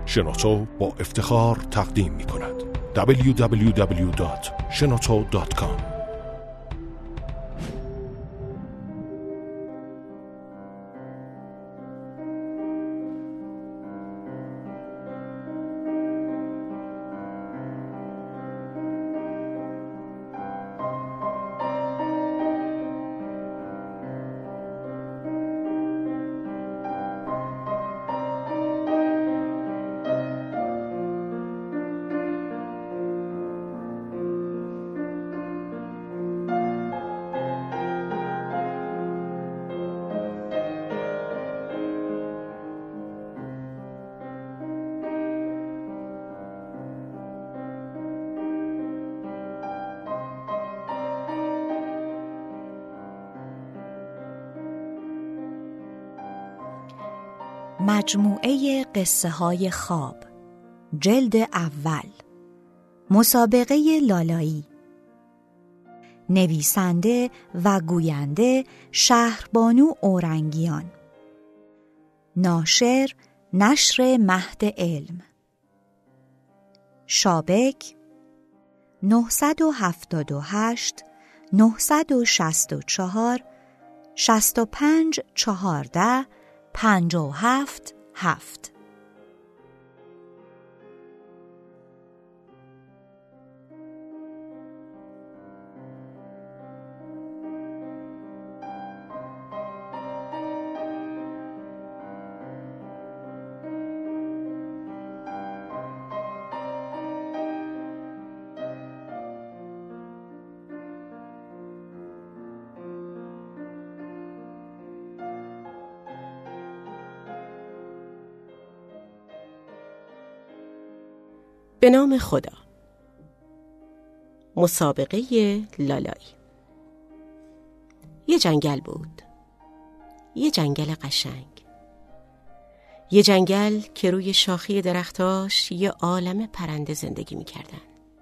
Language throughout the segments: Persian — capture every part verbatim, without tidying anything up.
شنوتو با افتخار تقدیم می کند دبلیو دبلیو دبلیو دات شنوتو دات کام. مجموعه قصه های خواب، جلد اول، مسابقه لالایی. نویسنده و گوینده شهربانو اورنگیان. ناشر نشر مهد علم. شابک نه هفت هشت نه شش چهار شصت و پنج چهارده پنجاه و هفت هفت. به نام خدا. مسابقه لالایی. یه جنگل بود، یه جنگل قشنگ، یه جنگل که روی شاخه درختاش یه عالم پرنده زندگی می‌کردن،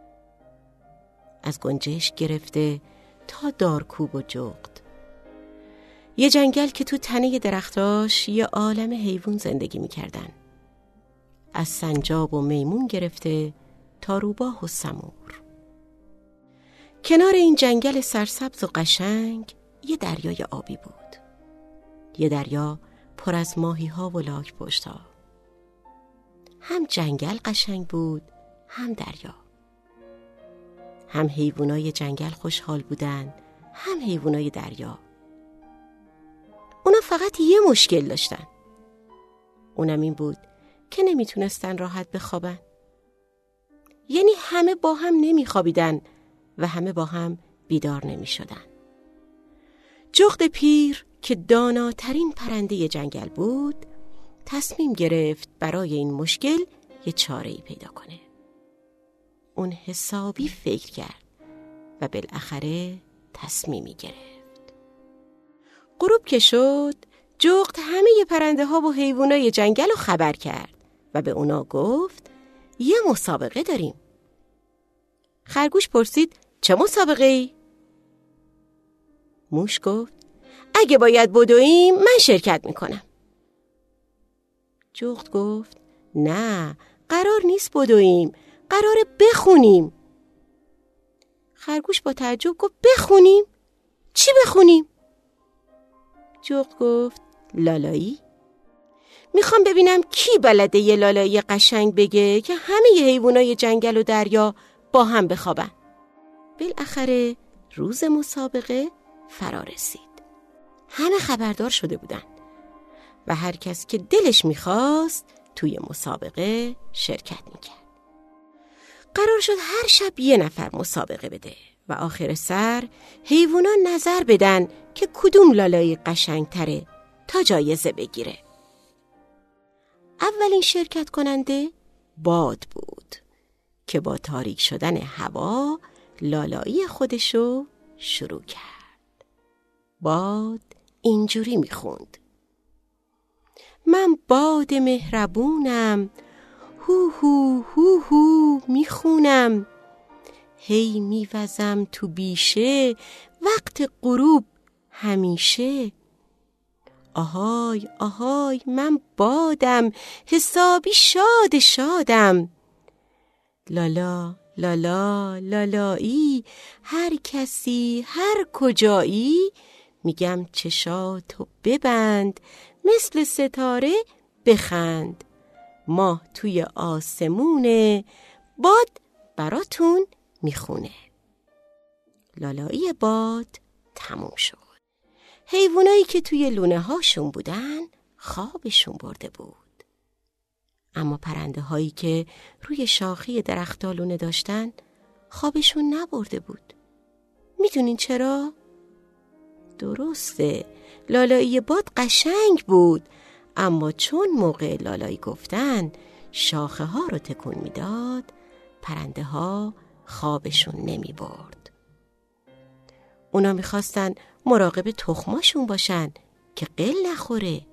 از گنجشک گرفته تا دارکوب و جغد. یه جنگل که تو تنه درختاش یه عالم حیوان زندگی می‌کردن، از سنجاب و میمون گرفته تا روباه و سمور. کنار این جنگل سرسبز و قشنگ یه دریای آبی بود، یه دریا پر از ماهی ها و لاک پشتا. هم جنگل قشنگ بود، هم دریا. هم حیوانای جنگل خوشحال بودن، هم حیوانای دریا. اونا فقط یه مشکل داشتن، اونم این بود که نمیتونستن راحت بخوابن. یعنی همه با هم نمیخوابیدن و همه با هم بیدار نمیشدن. جغد پیر که داناترین پرنده جنگل بود تصمیم گرفت برای این مشکل یه چاره‌ای پیدا کنه. اون حسابی فکر کرد و بالاخره تصمیمی گرفت. غروب که شد، جغد همه ی پرنده ها و حیوانای جنگل رو خبر کرد و به اونا گفت یه مسابقه داریم. خرگوش پرسید چه مسابقه ای؟ موش گفت اگه باید بدویم من شرکت میکنم. جغد گفت نه، قرار نیست بدویم، قراره بخونیم. خرگوش با تعجب گفت بخونیم؟ چی بخونیم؟ جغد گفت لالایی. میخوام ببینم کی بلده یه لالایی قشنگ بگه که همه ی حیوانای جنگل و دریا با هم بخوابن. بالاخره روز مسابقه فرا رسید. همه خبردار شده بودن و هر کس که دلش میخواست توی مسابقه شرکت میکرد. قرار شد هر شب یه نفر مسابقه بده و آخر سر حیوانا نظر بدن که کدوم لالایی قشنگ تره تا جایزه بگیره. اولین شرکت کننده باد بود که با تاریک شدن هوا لالایی خودشو شروع کرد. باد اینجوری میخوند: من باد مهربونم، هو هو هو هو میخونم، هی میوزم تو بیشه وقت غروب همیشه، آهای آهای من بادم، حسابی شاد شادم. لالا لالا لالایی، هر کسی هر کجایی، میگم چشاتو ببند، مثل ستاره بخند. ماه توی آسمونه، باد براتون میخونه. لالایی باد تموم شد. حیوانایی که توی لونه هاشون بودن خوابشون برده بود. اما پرنده هایی که روی شاخه درخت‌ها لونه داشتن خوابشون نبرده بود. میدونین چرا؟ درسته، لالایی باد قشنگ بود، اما چون موقع لالایی گفتن شاخه ها رو تکون میداد، پرنده ها خوابشون نمی برد. اونا میخواستن مراقب تخماشون باشن که قل نخوره.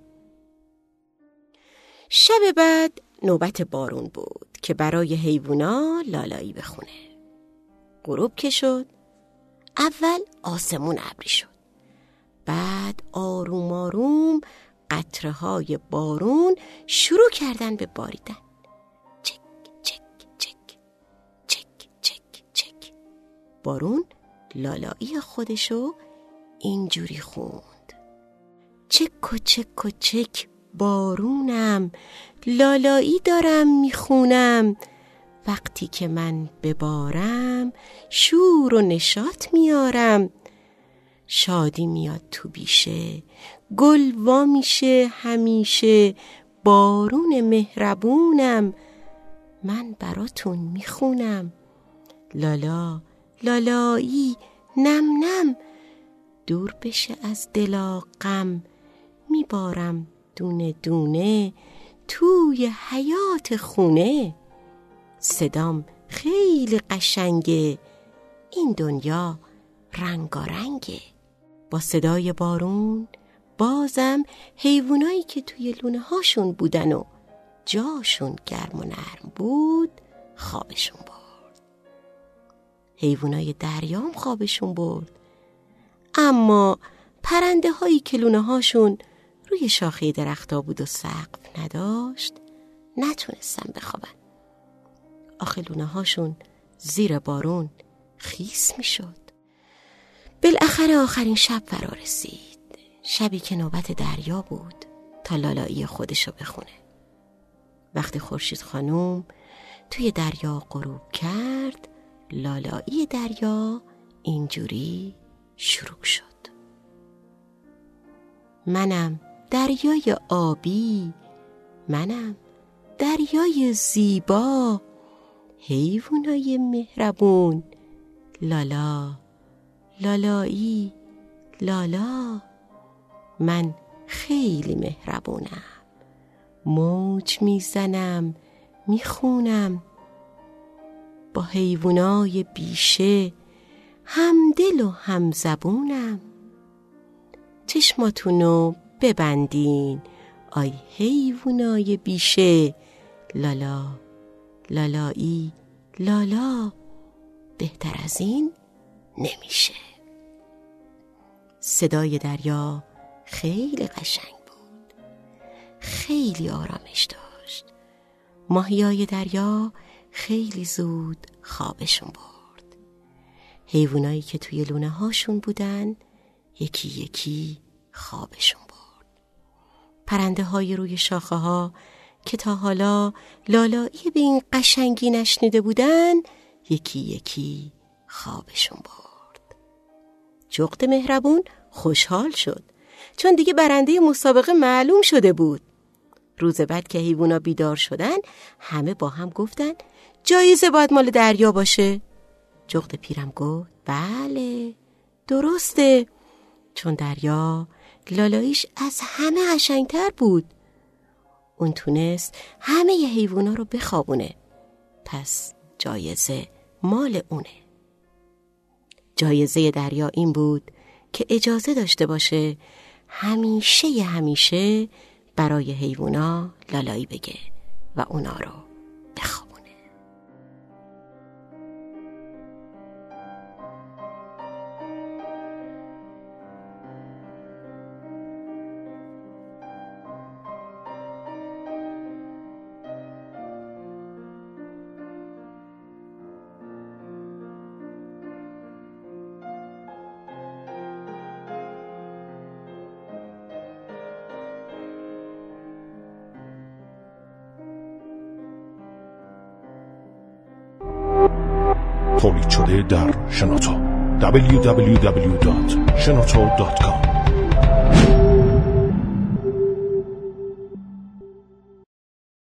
شب بعد نوبت بارون بود که برای حیوونا لالایی بخونه. غروب که شد، اول آسمون ابری شد، بعد آروم آروم قطره های بارون شروع کردن به باریدن. چک چک چک چک چک چک. بارون لالایی خودشو اینجوری خوند: چک و چک و چک بارونم، لالایی دارم میخونم. وقتی که من ببارم، شور و نشاط میارم. شادی میاد تو بیشه، گل وا میشه همیشه. بارون مهربونم، من براتون میخونم. لالا لالایی نم نم، دور بشه از دلا غم. میبارم دونه دونه توی حیات خونه. صدام خیلی قشنگه، این دنیا رنگارنگه. با صدای بارون بازم حیوانایی که توی لونه هاشون بودن و جاشون گرم و نرم بود خوابشون برد. حیوانای دریام خوابشون برد، اما پرنده هایی که لونه هاشون روی شاخه درختا بود و سقف نداشت نتونستن بخوابن. آخه لونه هاشون زیر بارون خیس می شد. بالاخره آخرین شب فرا رسید، شبی که نوبت دریا بود تا لالایی خودشو بخونه. وقتی خورشید خانوم توی دریا غروب کرد، لالایی دریا اینجوری شروع شد: منم دریای آبی، منم دریای زیبا. حیوانای مهربون، لالا لالایی لالا. من خیلی مهربونم، موج میزنم میخونم. با حیوانای بیشه همدل و همزبونم. چشماتونو ببندین آی حیوانای بیشه. لالا لالایی لالا، بهتر از این نمیشه. صدای دریا خیلی قشنگ بود، خیلی آرامش داشت. ماهیای دریا خیلی زود خوابشون برد. حیوانایی که توی لونه هاشون بودن یکی یکی خوابشون برد. پرنده های روی شاخه ها که تا حالا لالایی به این قشنگی نشنیده بودن یکی یکی خوابشون برد. جغد مهربون خوشحال شد، چون دیگه برنده مسابقه معلوم شده بود. روز بعد که حیوونا بیدار شدن، همه با هم گفتن جایزه باید مال دریا باشه. جغد پیرم گفت بله درسته، چون دریا لالاییش از همه قشنگتر بود. اون تونست همه ی حیوونا رو بخوابونه، پس جایزه مال اونه. جایزه دریا این بود که اجازه داشته باشه همیشه ی همیشه برای حیوونا لالایی بگه و اونا رو بخوابونه. تولید شده در شنوتو دبلیو دبلیو دبلیو دات شنوتو دات کام